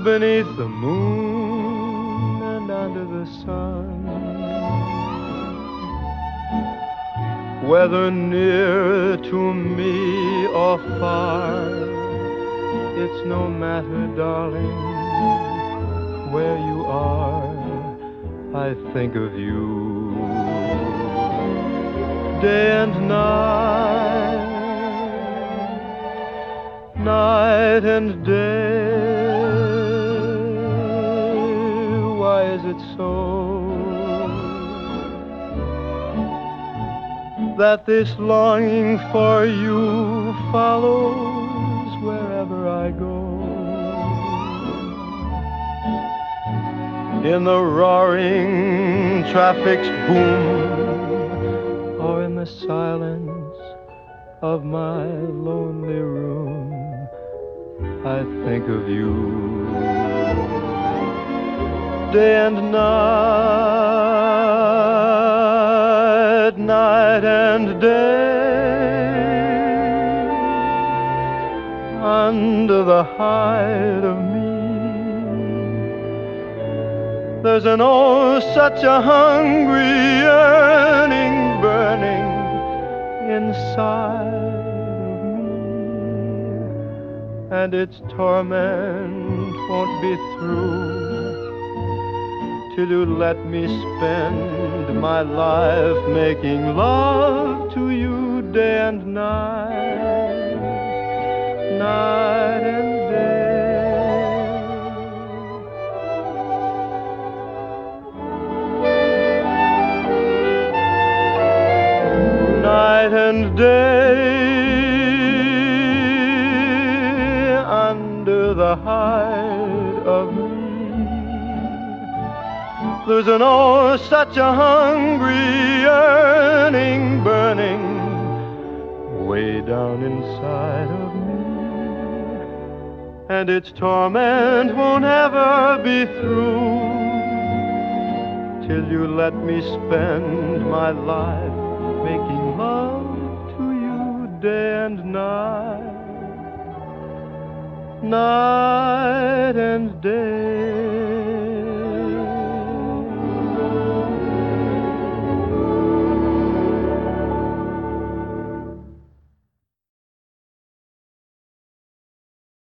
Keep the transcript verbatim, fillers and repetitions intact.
beneath the moon and under the sun. Whether near to me or far, it's no matter, darling, where you are, I think of you. Day and night, night and day. Why is it so that this longing for you follows wherever I go? In the roaring traffic's boom, or in the silence of my lonely room, I think of you. Day and night, night and day, under the hide of me, there's an oh such a hungry yearning burning inside of me, and its torment won't be through till you let me spend my life making love to you day and night, night and day. Night and day, under the hide of me, there's an oh such a hungry yearning burning way down inside of me, and its torment won't ever be through till you let me spend my life making love to you day and night, night and day.